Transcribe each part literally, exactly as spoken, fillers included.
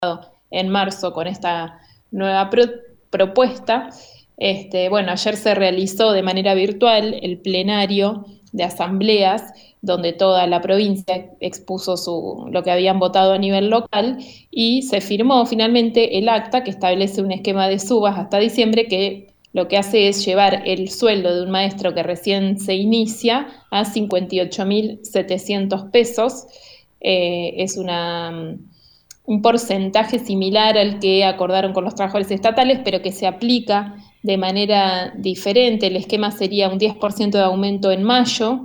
en marzo con esta nueva pro propuesta. Este, bueno, ayer se realizó de manera virtual el plenario de asambleas, donde toda la provincia expuso su, lo que habían votado a nivel local, y se firmó finalmente el acta que establece un esquema de subas hasta diciembre que lo que hace es llevar el sueldo de un maestro que recién se inicia a cincuenta y ocho mil setecientos pesos. Eh, es una, un porcentaje similar al que acordaron con los trabajadores estatales, pero que se aplica de manera diferente. El esquema sería un diez por ciento de aumento en mayo,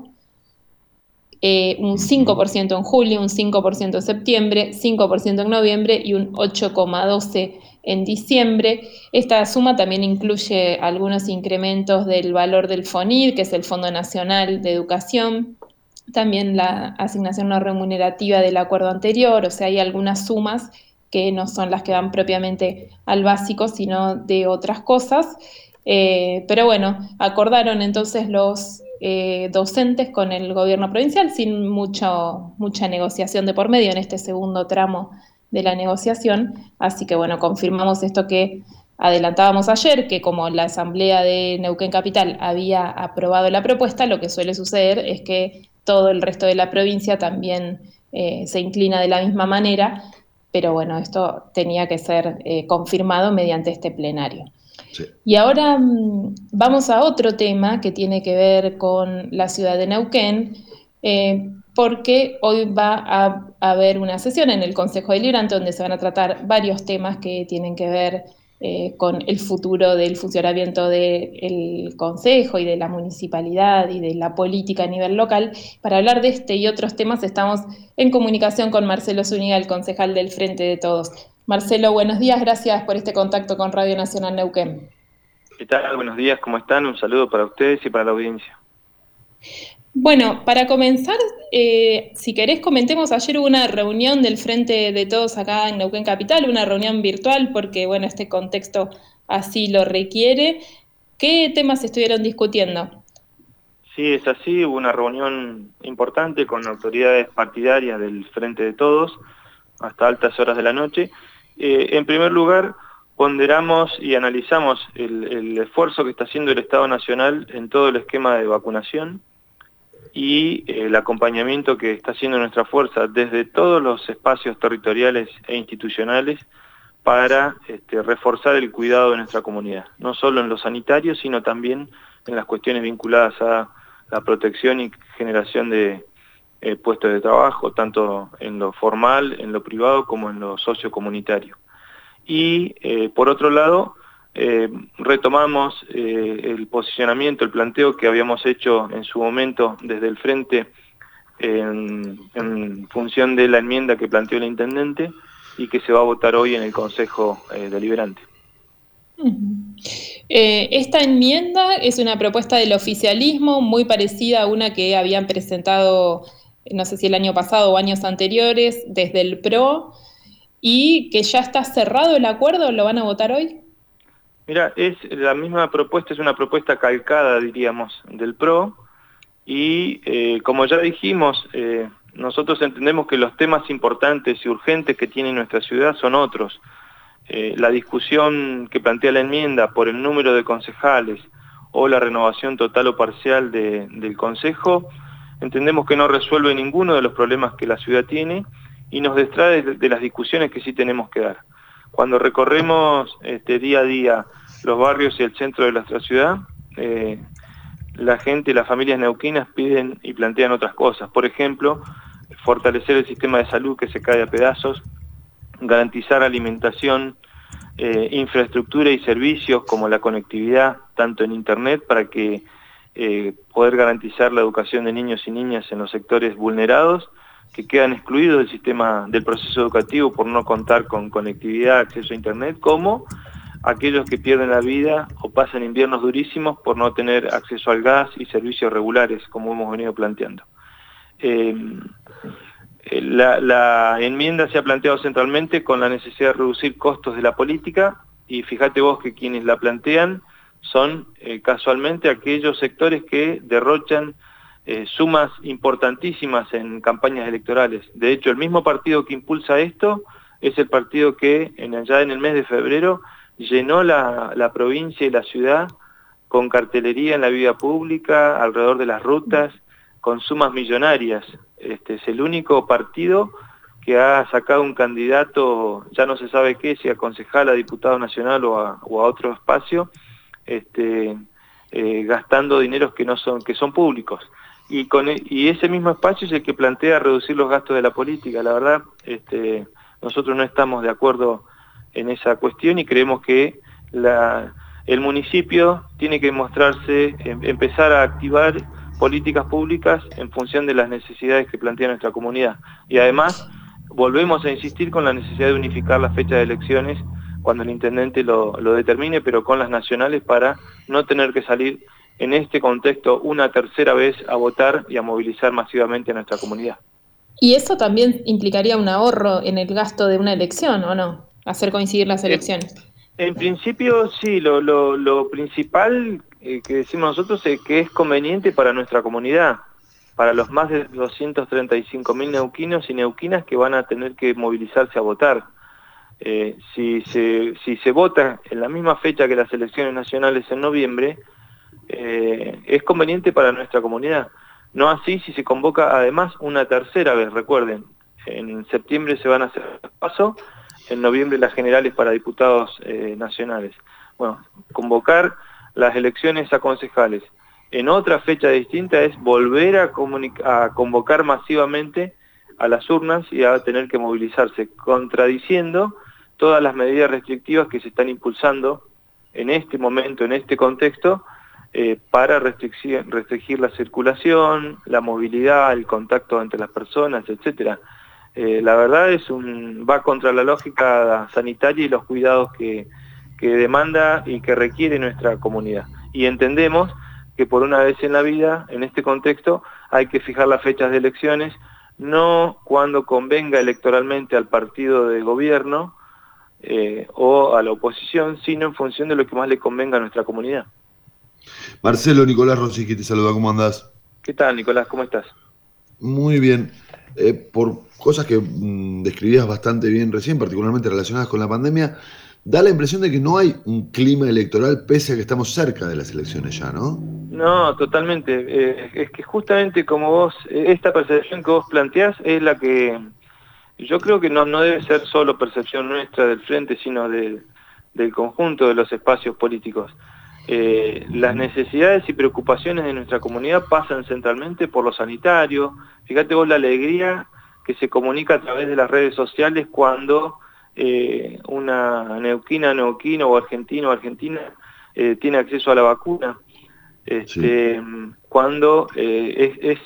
eh, un cinco por ciento en julio, un cinco por ciento en septiembre, cinco por ciento en noviembre y un ocho coma doce por ciento en diciembre. Esta suma también incluye algunos incrementos del valor del FONID, que es el Fondo Nacional de Educación, también la asignación no remunerativa del acuerdo anterior, o sea, hay algunas sumas que no son las que van propiamente al básico, sino de otras cosas. Eh, pero bueno, acordaron entonces los eh, docentes con el gobierno provincial sin mucho, mucha negociación de por medio en este segundo tramo de la negociación. Así que bueno, confirmamos esto que adelantábamos ayer, que como la Asamblea de Neuquén Capital había aprobado la propuesta, lo que suele suceder es que todo el resto de la provincia también eh, se inclina de la misma manera, pero bueno, esto tenía que ser eh, confirmado mediante este plenario. Sí. Y ahora mmm, vamos a otro tema que tiene que ver con la ciudad de Neuquén, eh, porque hoy va a, a haber una sesión en el Consejo Deliberante donde se van a tratar varios temas que tienen que ver eh, con el futuro del funcionamiento del Consejo y de la municipalidad y de la política a nivel local. Para hablar de este y otros temas estamos en comunicación con Marcelo Zúñiga, el concejal del Frente de Todos. Marcelo, buenos días, gracias por este contacto con Radio Nacional Neuquén. ¿Qué tal? Buenos días, ¿cómo están? Un saludo para ustedes y para la audiencia. Bueno, para comenzar, eh, si querés comentemos, ayer hubo una reunión del Frente de Todos acá en Neuquén Capital, una reunión virtual porque, bueno, este contexto así lo requiere. ¿Qué temas estuvieron discutiendo? Sí, es así, hubo una reunión importante con autoridades partidarias del Frente de Todos hasta altas horas de la noche. Eh, en primer lugar, ponderamos y analizamos el, el esfuerzo que está haciendo el Estado Nacional en todo el esquema de vacunación y el acompañamiento que está haciendo nuestra fuerza desde todos los espacios territoriales e institucionales para este, reforzar el cuidado de nuestra comunidad, no solo en lo sanitario, sino también en las cuestiones vinculadas a la protección y generación de eh, puestos de trabajo, tanto en lo formal, en lo privado, como en lo sociocomunitario. Y eh, por otro lado, eh, retomamos eh, el posicionamiento, el planteo que habíamos hecho en su momento desde el Frente en, en función de la enmienda que planteó el Intendente y que se va a votar hoy en el Consejo eh, Deliberante. Uh-huh. eh, esta enmienda es una propuesta del oficialismo muy parecida a una que habían presentado, no sé si el año pasado o años anteriores, desde el P R O, y que ya está cerrado el acuerdo. ¿Lo van a votar hoy? Mira, es la misma propuesta, es una propuesta calcada, diríamos, del P R O, y eh, como ya dijimos, eh, nosotros entendemos que los temas importantes y urgentes que tiene nuestra ciudad son otros. Eh, la discusión que plantea la enmienda por el número de concejales o la renovación total o parcial de, del Consejo, entendemos que no resuelve ninguno de los problemas que la ciudad tiene y nos distrae de, de las discusiones que sí tenemos que dar. Cuando recorremos este, día a día los barrios y el centro de nuestra ciudad, eh, la gente, las familias neuquinas piden y plantean otras cosas. Por ejemplo, fortalecer el sistema de salud que se cae a pedazos, garantizar alimentación, eh, infraestructura y servicios como la conectividad, tanto en internet para que eh, poder garantizar la educación de niños y niñas en los sectores vulnerados, que quedan excluidos del sistema del proceso educativo por no contar con conectividad, acceso a internet, como aquellos que pierden la vida o pasan inviernos durísimos por no tener acceso al gas y servicios regulares, como hemos venido planteando. Eh, la, la enmienda se ha planteado centralmente con la necesidad de reducir costos de la política, y fíjate vos que quienes la plantean son eh, casualmente aquellos sectores que derrochan Eh, sumas importantísimas en campañas electorales. De hecho, el mismo partido que impulsa esto es el partido que en, allá en el mes de febrero llenó la, la provincia y la ciudad con cartelería en la vía pública, alrededor de las rutas, con sumas millonarias. Este es el único partido que ha sacado un candidato, ya no se sabe qué, si a concejal, a diputado nacional o a, o a otro espacio, este, eh, gastando dineros que no son, que son públicos. Y, con, y ese mismo espacio es el que plantea reducir los gastos de la política. La verdad, este, nosotros no estamos de acuerdo en esa cuestión y creemos que la, el municipio tiene que mostrarse, em, empezar a activar políticas públicas en función de las necesidades que plantea nuestra comunidad. Y además, volvemos a insistir con la necesidad de unificar la fecha de elecciones cuando el intendente lo, lo determine, pero con las nacionales para no tener que salir en este contexto una tercera vez a votar y a movilizar masivamente a nuestra comunidad. ¿Y eso también implicaría un ahorro en el gasto de una elección, o no? Hacer coincidir las elecciones. En, en principio, sí, lo, lo, lo principal eh, que decimos nosotros es que es conveniente para nuestra comunidad, para los más de doscientos treinta y cinco mil neuquinos y neuquinas que van a tener que movilizarse a votar. Eh, si, se, si se vota en la misma fecha que las elecciones nacionales en noviembre, eh, es conveniente para nuestra comunidad. No así si se convoca además una tercera vez. Recuerden, en septiembre se van a hacer paso, en noviembre las generales para diputados eh, nacionales. Bueno, convocar las elecciones a concejales en otra fecha distinta es volver a, a convocar masivamente a las urnas y a tener que movilizarse, contradiciendo todas las medidas restrictivas que se están impulsando en este momento, en este contexto, eh, para restringir, restringir la circulación, la movilidad, el contacto entre las personas, etcétera. Eh, la verdad es un va contra la lógica sanitaria y los cuidados que, que demanda y que requiere nuestra comunidad. Y entendemos que por una vez en la vida, en este contexto, hay que fijar las fechas de elecciones, no cuando convenga electoralmente al partido de gobierno eh, o a la oposición, sino en función de lo que más le convenga a nuestra comunidad. Marcelo, Nicolás Rossi, que te saluda, ¿cómo andás? ¿Qué tal, Nicolás? ¿Cómo estás? Muy bien. Eh, por cosas que mmm, describías bastante bien recién, particularmente relacionadas con la pandemia, da la impresión de que no hay un clima electoral pese a que estamos cerca de las elecciones ya, ¿no? No, totalmente. Eh, es que justamente como vos, esta percepción que vos planteás es la que yo creo que no, no debe ser solo percepción nuestra del frente, sino de, del conjunto de los espacios políticos. Eh, las necesidades y preocupaciones de nuestra comunidad pasan centralmente por lo sanitario. Fíjate vos la alegría que se comunica a través de las redes sociales cuando eh, una neuquina, neuquino o argentino o argentina eh, tiene acceso a la vacuna. Este, sí. Cuando eh, es, es,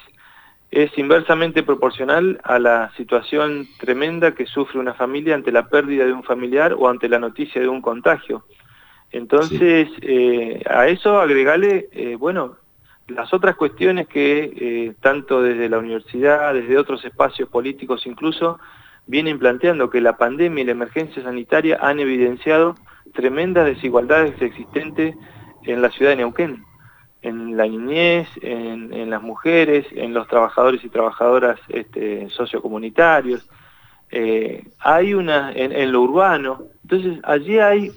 es inversamente proporcional a la situación tremenda que sufre una familia ante la pérdida de un familiar o ante la noticia de un contagio. Entonces, sí. eh, a eso agregarle, eh, bueno, las otras cuestiones que eh, tanto desde la universidad, desde otros espacios políticos incluso, vienen planteando que la pandemia y la emergencia sanitaria han evidenciado tremendas desigualdades existentes en la ciudad de Neuquén, en la niñez, en, en las mujeres, en los trabajadores y trabajadoras este, sociocomunitarios, eh, hay una, en, en lo urbano. Entonces, allí hay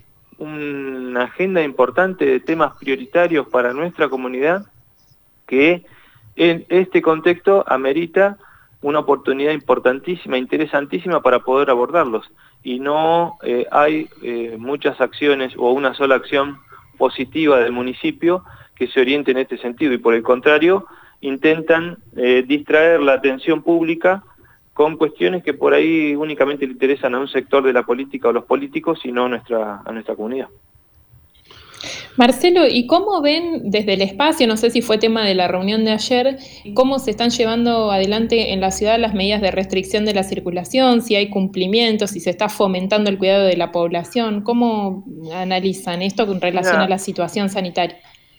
una agenda importante de temas prioritarios para nuestra comunidad que en este contexto amerita una oportunidad importantísima, interesantísima para poder abordarlos. Y no eh, hay eh, muchas acciones o una sola acción positiva del municipio que se oriente en este sentido y por el contrario intentan eh, distraer la atención pública con cuestiones que por ahí únicamente le interesan a un sector de la política o los políticos y no a nuestra, a nuestra comunidad. Marcelo, ¿y cómo ven desde el espacio, no sé si fue tema de la reunión de ayer, cómo se están llevando adelante en la ciudad las medidas de restricción de la circulación, si hay cumplimientos, si se está fomentando el cuidado de la población? ¿Cómo analizan esto con relación Mira, a la situación sanitaria?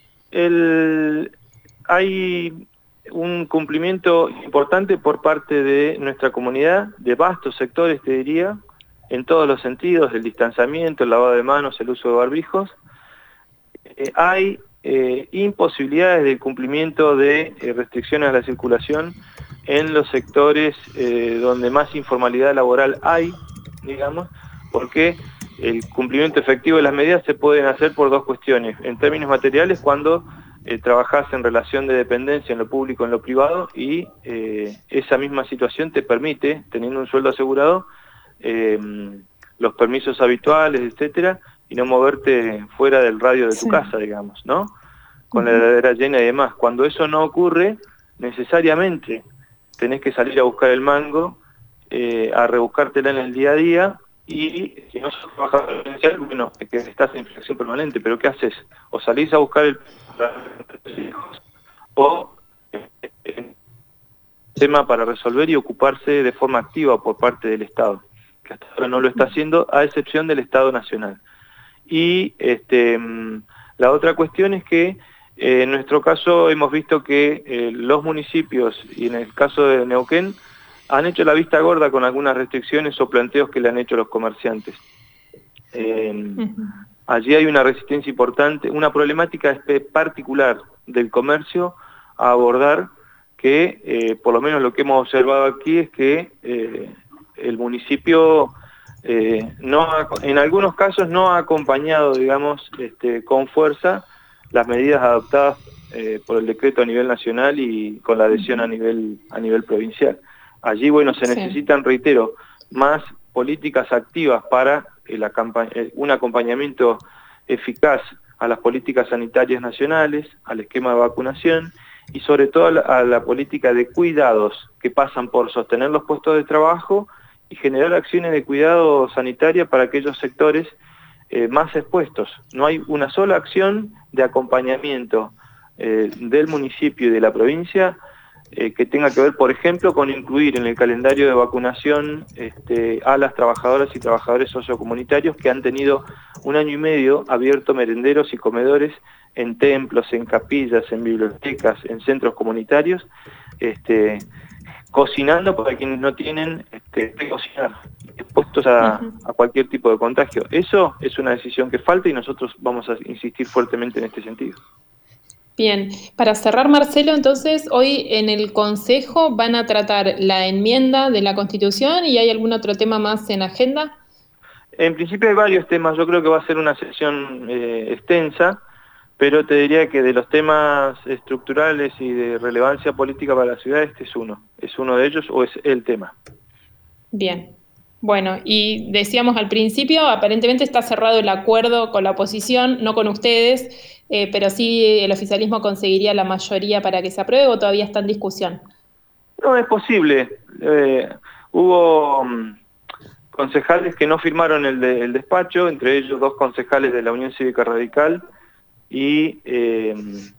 El, hay un cumplimiento importante por parte de nuestra comunidad, de vastos sectores te diría, en todos los sentidos, el distanciamiento, el lavado de manos, el uso de barbijos. Eh, hay eh, imposibilidades de cumplimiento de eh, restricciones a la circulación en los sectores eh, donde más informalidad laboral hay, digamos, porque el cumplimiento efectivo de las medidas se pueden hacer por dos cuestiones. En términos materiales, cuando eh, trabajás en relación de dependencia en lo público, en lo privado, y eh, esa misma situación te permite, teniendo un sueldo asegurado, eh, los permisos habituales, etcétera, y no moverte fuera del radio de tu sí. casa, digamos, ¿no? Con uh-huh. la heladera llena y demás. Cuando eso no ocurre, necesariamente tenés que salir a buscar el mango, eh, a rebuscártela en el día a día, y si no sos trabajador esencial, bueno, es que estás en inflexión permanente, pero ¿qué haces? O salís a buscar el o eh, tema para resolver y ocuparse de forma activa por parte del Estado, que hasta ahora no lo está haciendo, a excepción del Estado Nacional. Y este, la otra cuestión es que eh, en nuestro caso hemos visto que eh, los municipios, y en el caso de Neuquén, han hecho la vista gorda con algunas restricciones o planteos que le han hecho los comerciantes. Eh, uh-huh. Allí hay una resistencia importante, una problemática particular del comercio a abordar, que eh, por lo menos lo que hemos observado aquí es que eh, el municipio eh, no ha, en algunos casos no ha acompañado, digamos, este, con fuerza las medidas adoptadas eh, por el decreto a nivel nacional y con la adhesión a nivel, a nivel provincial. Allí, bueno, se sí. necesitan, reitero, más políticas activas para el acampa- un acompañamiento eficaz a las políticas sanitarias nacionales, al esquema de vacunación y sobre todo a la, a la política de cuidados que pasan por sostener los puestos de trabajo y generar acciones de cuidado sanitaria para aquellos sectores eh, más expuestos. No hay una sola acción de acompañamiento eh, del municipio y de la provincia Eh, que tenga que ver, por ejemplo, con incluir en el calendario de vacunación este, a las trabajadoras y trabajadores sociocomunitarios que han tenido un año y medio abierto merenderos y comedores en templos, en capillas, en bibliotecas, en centros comunitarios, este, cocinando para quienes no tienen este, que cocinar, expuestos a, a cualquier tipo de contagio. Eso es una decisión que falta y nosotros vamos a insistir fuertemente en este sentido. Bien, para cerrar, Marcelo, entonces, hoy en el Consejo van a tratar la enmienda de la Constitución y ¿hay algún otro tema más en agenda? En principio hay varios temas, yo creo que va a ser una sesión eh, extensa, pero te diría que de los temas estructurales y de relevancia política para la ciudad, este es uno. ¿Es uno de ellos o es el tema? Bien. Bueno, y decíamos al principio, aparentemente está cerrado el acuerdo con la oposición, no con ustedes, eh, pero sí el oficialismo conseguiría la mayoría para que se apruebe, ¿o todavía está en discusión? No, es posible. Eh, hubo um, concejales que no firmaron el, de, el despacho, entre ellos dos concejales de la Unión Cívica Radical y eh,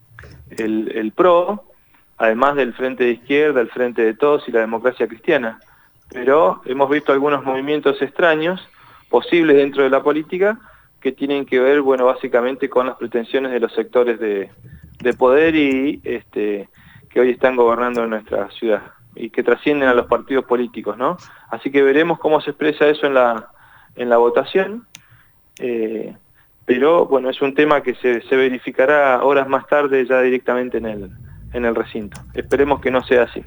el, el P R O, además del Frente de Izquierda, el Frente de Todos y la Democracia Cristiana. Pero hemos visto algunos movimientos extraños, posibles dentro de la política, que tienen que ver, bueno, básicamente con las pretensiones de los sectores de, de poder y este, que hoy están gobernando en nuestra ciudad y que trascienden a los partidos políticos, ¿no? Así que veremos cómo se expresa eso en la, en la votación, eh, pero bueno, es un tema que se, se verificará horas más tarde ya directamente en el, en el recinto. Esperemos que no sea así.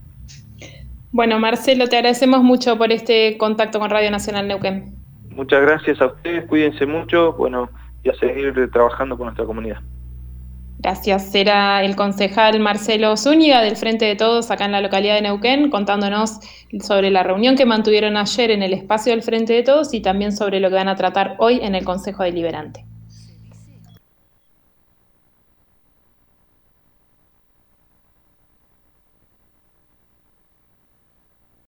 Bueno, Marcelo, te agradecemos mucho por este contacto con Radio Nacional Neuquén. Muchas gracias a ustedes, cuídense mucho, bueno, y a seguir trabajando con nuestra comunidad. Gracias. Era el concejal Marcelo Zúñiga del Frente de Todos acá en la localidad de Neuquén, contándonos sobre la reunión que mantuvieron ayer en el espacio del Frente de Todos y también sobre lo que van a tratar hoy en el Consejo Deliberante.